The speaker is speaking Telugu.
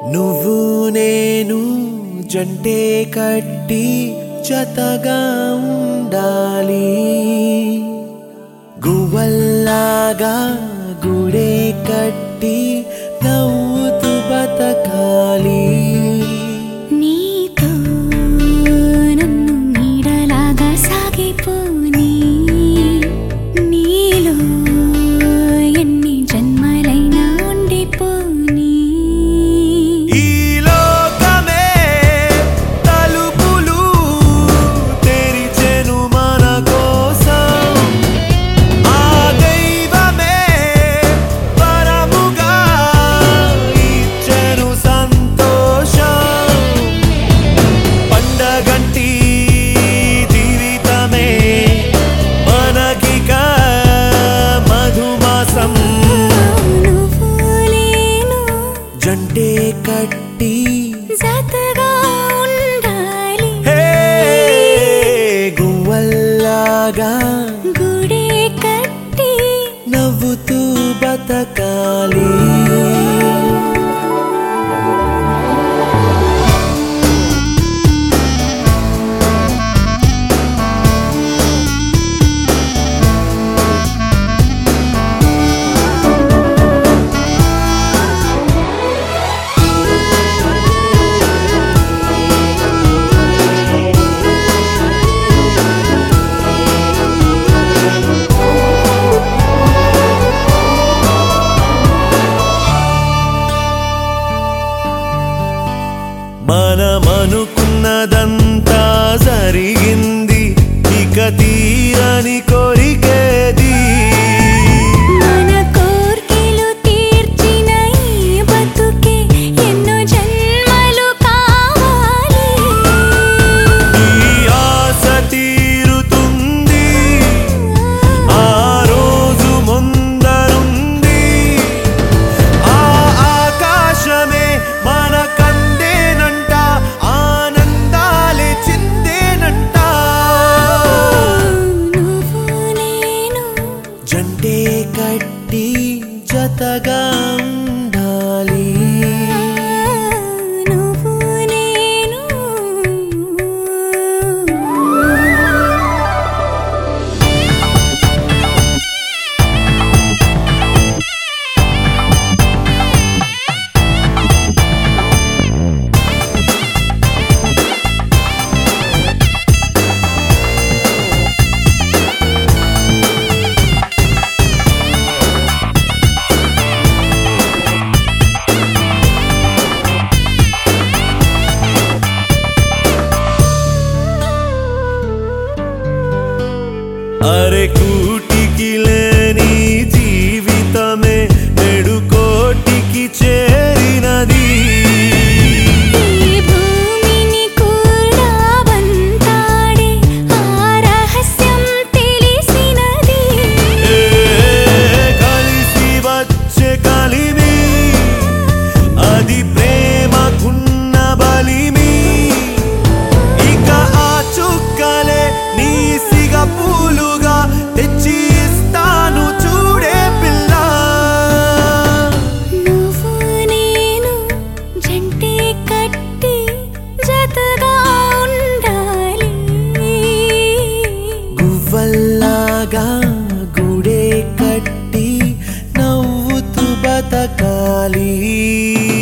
నువ్వు నేను జంటే కట్టి జతగా ఉండాలి. గువ్వల్లాగా గుడే కట్టి నవ్వుతూ బతకాలి. నీతో నన్ను నీడలాగా సాగిపోని, నీలో ఎన్ని జన్మలైనా ఉండిపోని. ఈ లోకమే తలుపులు తెరిచెను మన కోసం. ఆ దైవమే పరముగా ఇచ్చెను సంతోషం. పండగంటి జీవితమే మనకిక మధుమాసం. నువ్వు నేను జంటే కట్టి జతగా ఉండాలి. హే గువ్వల్లాగా గుడే కట్టి నవ్వుతూ బతకాలి. మనమనుకున్నదంతా జరిగింది, ఇక తీరని కోరికేది. మన కోర్కెలు తీర్చిన ఈ బతుకే ఎన్నో జన్మలు కావాలి. ఈ ఆశ తీరుతుంది, ఆ రోజు ముందరుంది. ఆ ఆకాశమే మన కందేనంట, ఆనందాలే చిందేనంట. నువ్వు నేను జంటే కట్టి జతగా ఉండాలి. నువ్వు నేను అరే కూటికి లేని జీవితమే నేడు కోటికి చేరినది. ఈ భూమిని కూడా వంతాడే ఆ రహస్యం తెలిసినది. కలిసి వచ్చే కలిమి అది ప్రేమకున్న బలిమి. ఇక ఆ చుక్కలే నీ సిగ పూలుగా తెచ్చి ఇస్తాను చూడే పిల్ల. నువ్వు నేను జంటే కట్టి జతగా ఉండాలి. గువ్వల్లాగా గుడే కట్టి నవ్వుతూ బతకాలి.